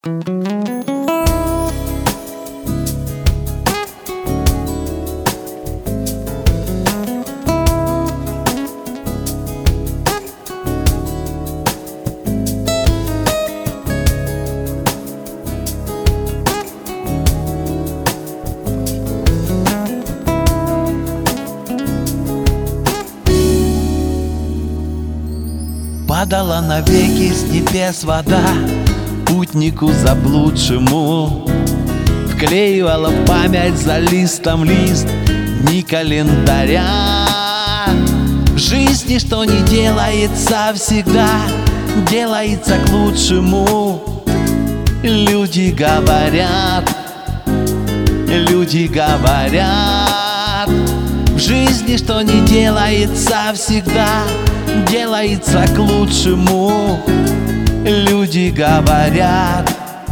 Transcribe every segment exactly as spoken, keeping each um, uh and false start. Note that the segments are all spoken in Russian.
Падала навеки с небес вода путнику заблудшему, вклеивала в память за листом лист дни календаря. В жизни что не делается, всегда делается к лучшему. Люди говорят, люди говорят, в жизни что не делается, всегда делается к лучшему. Люди говорят,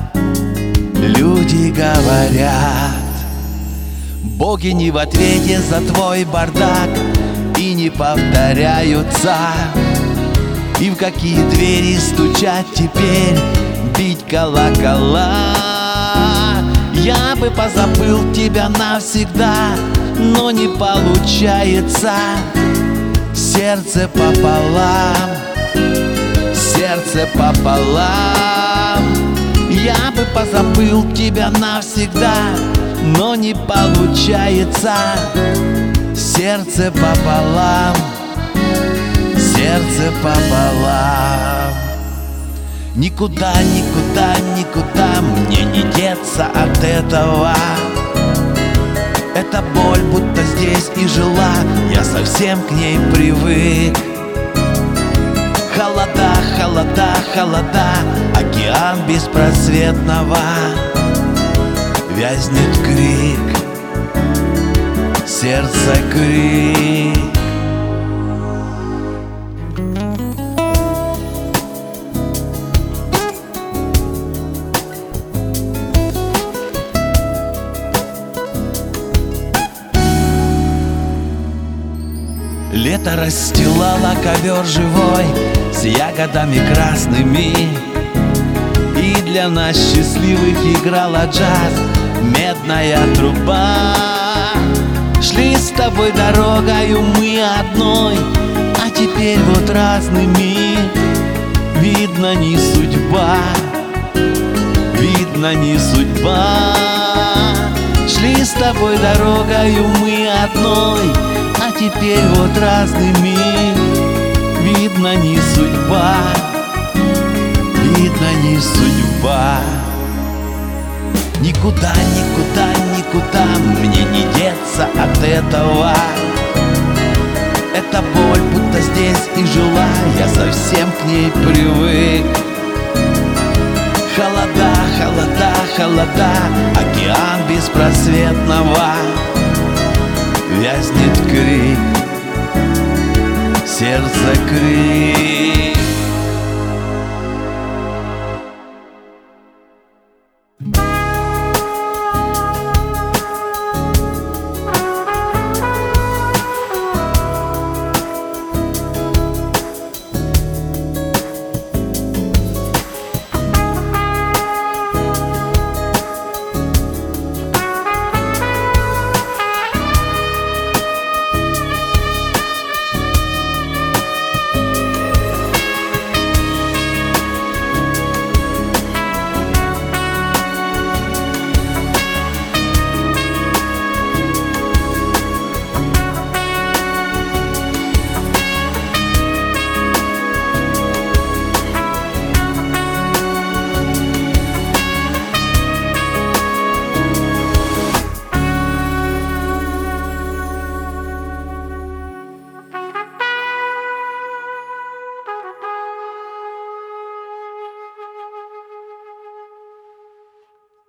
люди говорят. Боги не в ответе за твой бардак и не повторяются. И в какие двери стучать теперь, бить колокола? Я бы позабыл тебя навсегда, но не получается. Сердце пополам, сердце пополам. Я бы позабыл тебя навсегда, но не получается. Сердце пополам, сердце пополам. Никуда, никуда, никуда мне не деться от этого. Эта боль будто здесь и жила, я совсем к ней привык. Холода, холода, холода, океан беспросветного. Вязнет крик, сердце крик. Лето расстилало ковер живой с ягодами красными, и для нас счастливых играла джаз медная труба. Шли с тобой дорогою мы одной, а теперь вот разными. Видно, не судьба, видно, не судьба. Шли с тобой дорогою мы одной, а теперь вот разными. Видно, не судьба, видно, не судьба. Никуда, никуда, никуда мне не деться от этого. Эта боль будто здесь и жила, я совсем к ней привык. Холода, холода, холода, океан беспросветного. Вязнет крик, сердце крик.